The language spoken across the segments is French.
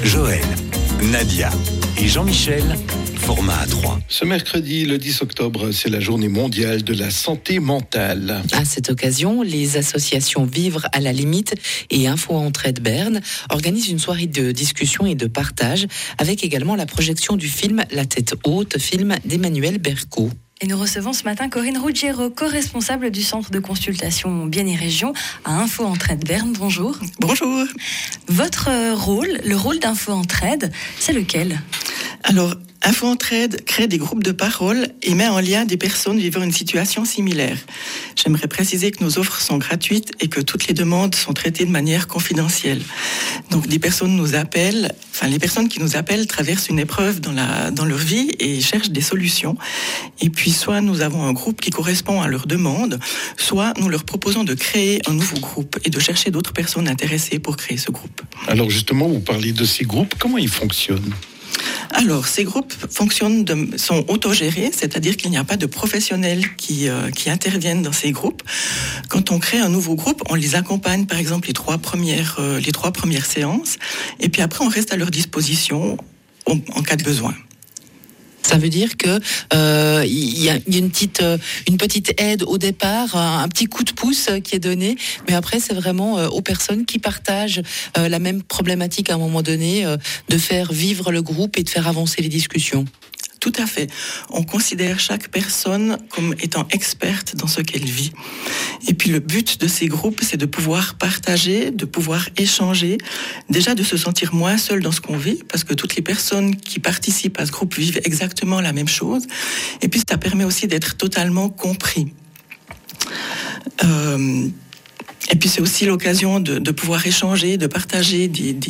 Joël, Nadia et Jean-Michel, format A3. Ce mercredi, le 10 octobre, c'est la journée mondiale de la santé mentale. À cette occasion, les associations Vivre à la limite et Info Entraide Berne organisent une soirée de discussion et de partage avec également la projection du film La tête haute, film d'Emmanuel Berco. Et nous recevons ce matin Corinne Ruggiero, co-responsable du centre de consultation Bien et Région à Info Entraide Berne. Bonjour. Bonjour. Votre rôle, le rôle d'Info Entraide, c'est lequel ? Alors, Info Entraide crée des groupes de parole et met en lien des personnes vivant une situation similaire. J'aimerais préciser que nos offres sont gratuites et que toutes les demandes sont traitées de manière confidentielle. Donc, les personnes qui nous appellent traversent une épreuve dans leur vie et cherchent des solutions. Et puis, soit nous avons un groupe qui correspond à leurs demandes, soit nous leur proposons de créer un nouveau groupe et de chercher d'autres personnes intéressées pour créer ce groupe. Alors justement, vous parlez de ces groupes, comment ils fonctionnent ? Alors, ces groupes sont autogérés, c'est-à-dire qu'il n'y a pas de professionnels qui interviennent dans ces groupes. Quand on crée un nouveau groupe, on les accompagne, par exemple, les trois premières séances, et puis après, on reste à leur disposition en cas de besoin. Ça veut dire que y a une petite aide au départ, un petit coup de pouce qui est donné, mais après c'est vraiment aux personnes qui partagent la même problématique à un moment donné, de faire vivre le groupe et de faire avancer les discussions. Tout à fait. On considère chaque personne comme étant experte dans ce qu'elle vit. Et puis le but de ces groupes, c'est de pouvoir partager, de pouvoir échanger, déjà de se sentir moins seul dans ce qu'on vit, parce que toutes les personnes qui participent à ce groupe vivent exactement la même chose. Et puis ça permet aussi d'être totalement compris. Et puis c'est aussi l'occasion de pouvoir échanger, de partager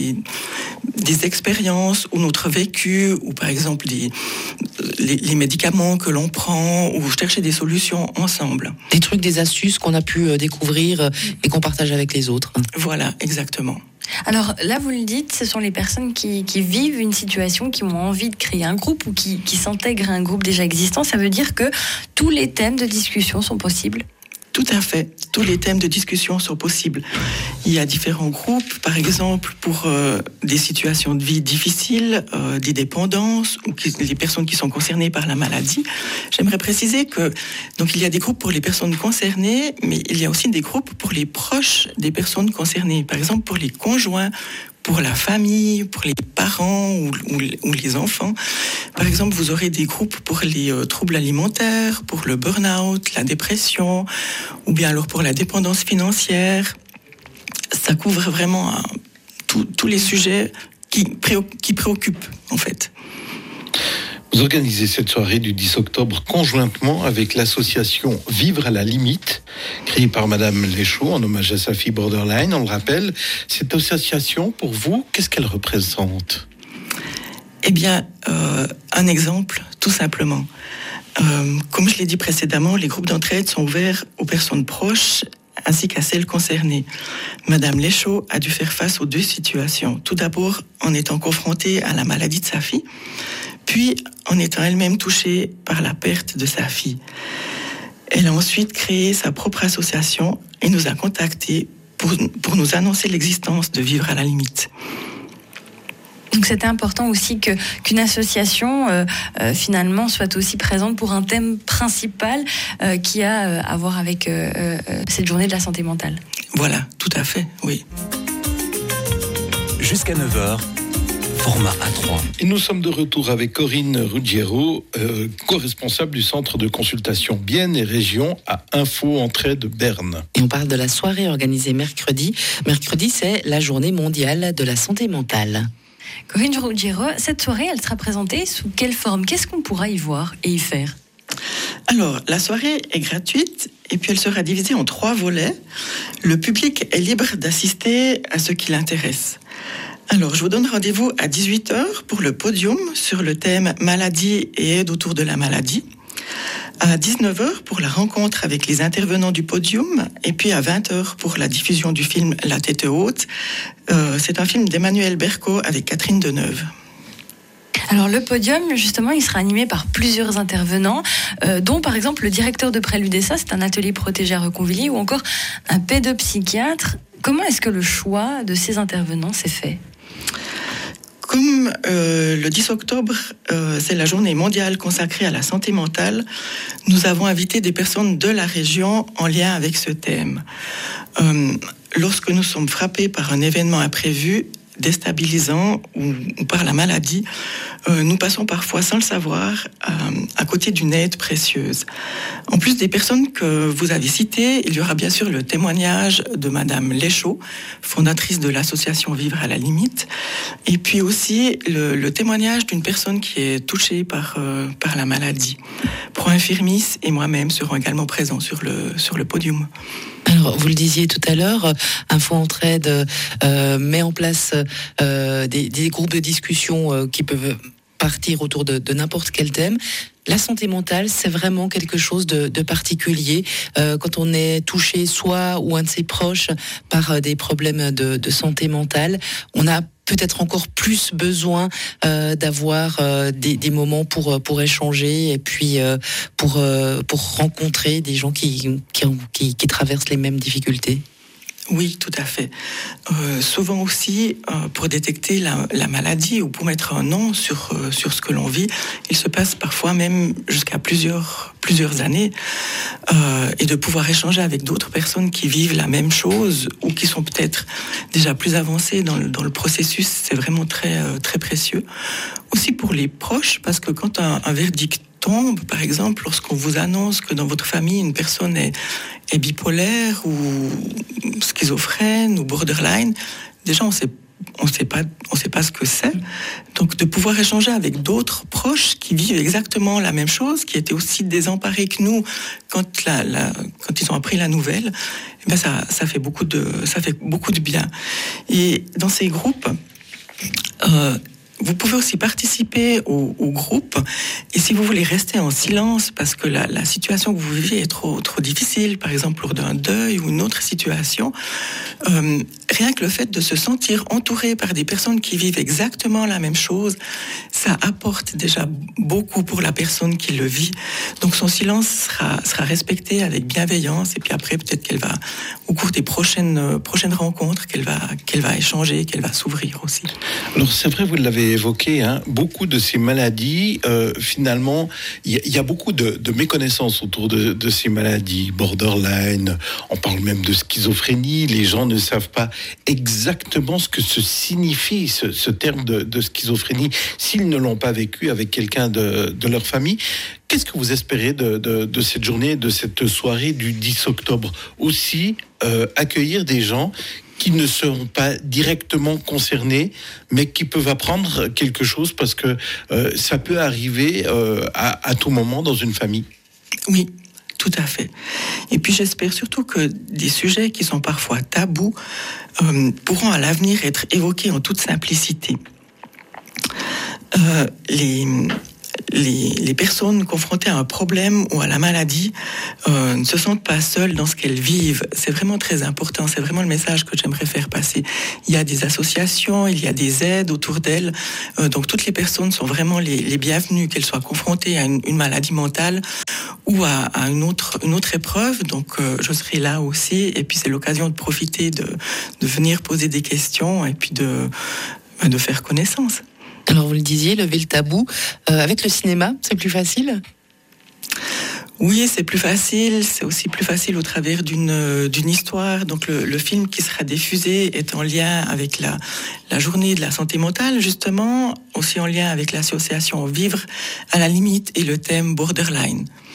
des expériences ou notre vécu, ou par exemple les médicaments que l'on prend, ou chercher des solutions ensemble. Des trucs, des astuces qu'on a pu découvrir et qu'on partage avec les autres. Voilà, exactement. Alors là, vous le dites, ce sont les personnes qui vivent une situation, qui ont envie de créer un groupe ou qui s'intègrent à un groupe déjà existant. Ça veut dire que tous les thèmes de discussion sont possibles ? Tout à fait. Tous les thèmes de discussion sont possibles. Il y a différents groupes, par exemple, pour des situations de vie difficiles, des dépendances, ou les personnes qui sont concernées par la maladie. J'aimerais préciser que, donc, il y a des groupes pour les personnes concernées, mais il y a aussi des groupes pour les proches des personnes concernées. Par exemple, pour les conjoints, pour la famille, pour les parents ou les enfants. Par exemple, vous aurez des groupes pour les troubles alimentaires, pour le burn-out, la dépression, ou bien alors pour la dépendance financière. Ça couvre vraiment tous les sujets qui préoccupent, en fait. Vous organisez cette soirée du 10 octobre conjointement avec l'association Vivre à la limite, créée par Madame Léchaud en hommage à sa fille borderline. On le rappelle, cette association, pour vous, qu'est-ce qu'elle représente ? Eh bien, un exemple, tout simplement. Comme je l'ai dit précédemment, les groupes d'entraide sont ouverts aux personnes proches ainsi qu'à celles concernées. Madame Léchaud a dû faire face aux deux situations. Tout d'abord, en étant confrontée à la maladie de sa fille, puis en étant elle-même touchée par la perte de sa fille. Elle a ensuite créé sa propre association et nous a contactés pour nous annoncer l'existence de Vivre à la limite. Donc c'était important aussi qu'une association finalement soit aussi présente pour un thème principal qui a à voir avec cette journée de la santé mentale. Voilà, tout à fait, oui. Jusqu'à 9h, format A3. Et nous sommes de retour avec Corinne Ruggiero, co-responsable du centre de consultation Bien et Région à Info Entraide Berne. Et on parle de la soirée organisée mercredi. Mercredi, c'est la journée mondiale de la santé mentale. Corinne Ruggiero, cette soirée, elle sera présentée sous quelle forme ? Qu'est-ce qu'on pourra y voir et y faire ? Alors, la soirée est gratuite et puis elle sera divisée en 3 volets. Le public est libre d'assister à ce qui l'intéresse. Alors, je vous donne rendez-vous à 18h pour le podium sur le thème maladie et aide autour de la maladie. À 19h pour la rencontre avec les intervenants du podium et puis à 20h pour la diffusion du film La tête haute. C'est un film d'Emmanuel Berco avec Catherine Deneuve. Alors le podium, justement, il sera animé par plusieurs intervenants, dont par exemple le directeur de Prélude et ça, c'est un atelier protégé à Reconvilly, ou encore un pédopsychiatre. Comment est-ce que le choix de ces intervenants s'est fait ? Comme le 10 octobre, c'est la journée mondiale consacrée à la santé mentale, nous avons invité des personnes de la région en lien avec ce thème. Lorsque nous sommes frappés par un événement imprévu, déstabilisant ou par la maladie, nous passons parfois sans le savoir à côté d'une aide précieuse. En plus des personnes que vous avez citées, il y aura bien sûr le témoignage de Madame Léchaud, fondatrice de l'association Vivre à la limite, et puis aussi le témoignage d'une personne qui est touchée par la maladie. Pro Infirmis et moi-même serons également présents sur le podium. Alors, vous le disiez tout à l'heure, Info Entraide met en place des groupes de discussion qui peuvent partir autour de n'importe quel thème. La santé mentale, c'est vraiment quelque chose de particulier. Quand on est touché, soi ou un de ses proches, par des problèmes de santé mentale, on a peut-être encore plus besoin d'avoir des moments pour échanger et puis pour rencontrer des gens qui traversent les mêmes difficultés. Oui, tout à fait. Souvent aussi, pour détecter la maladie ou pour mettre un nom sur ce que l'on vit, il se passe parfois même jusqu'à plusieurs années, et de pouvoir échanger avec d'autres personnes qui vivent la même chose ou qui sont peut-être déjà plus avancées dans le processus, c'est vraiment très, très précieux. Aussi pour les proches, parce que quand un verdict tombe, par exemple, lorsqu'on vous annonce que dans votre famille, une personne est bipolaire ou schizophrène ou borderline, déjà on sait pas ce que c'est. Donc de pouvoir échanger avec d'autres proches qui vivent exactement la même chose, qui étaient aussi désemparés que nous quand ils ont appris la nouvelle, eh ben ça fait beaucoup de bien. Et dans ces groupes, vous pouvez aussi participer au groupe, et si vous voulez rester en silence parce que la situation que vous vivez est trop difficile, par exemple lors d'un deuil ou une autre situation, rien que le fait de se sentir entouré par des personnes qui vivent exactement la même chose, ça apporte déjà beaucoup pour la personne qui le vit. Donc son silence sera respecté avec bienveillance, et puis après peut-être qu'elle va, au cours des prochaines rencontres, qu'elle va échanger, qu'elle va s'ouvrir aussi. Alors c'est vrai, vous l'avez évoqué, beaucoup de ces maladies, finalement, il y a beaucoup de méconnaissances autour de ces maladies. Borderline, on parle même de schizophrénie, les gens ne savent pas exactement ce que se signifie ce terme de schizophrénie s'ils ne l'ont pas vécu avec quelqu'un de leur famille. Qu'est-ce que vous espérez de cette journée, de cette soirée du 10 octobre ? Aussi, accueillir des gens qui ne seront pas directement concernés, mais qui peuvent apprendre quelque chose, parce que ça peut arriver à tout moment dans une famille. Oui, tout à fait. Et puis j'espère surtout que des sujets qui sont parfois tabous pourront à l'avenir être évoqués en toute simplicité. Les personnes confrontées à un problème ou à la maladie ne se sentent pas seules dans ce qu'elles vivent. C'est vraiment très important, c'est vraiment le message que j'aimerais faire passer. Il y a des associations, il y a des aides autour d'elles, donc toutes les personnes sont vraiment les bienvenues, qu'elles soient confrontées à une maladie mentale ou à une autre épreuve. Donc je serai là aussi, et puis c'est l'occasion de profiter de venir poser des questions et puis de faire connaissance. Alors vous le disiez, lever le tabou. Avec le cinéma, c'est plus facile ? Oui, c'est plus facile. C'est aussi plus facile au travers d'une histoire. Donc le film qui sera diffusé est en lien avec la journée de la santé mentale, justement, aussi en lien avec l'association Vivre à la limite et le thème Borderline.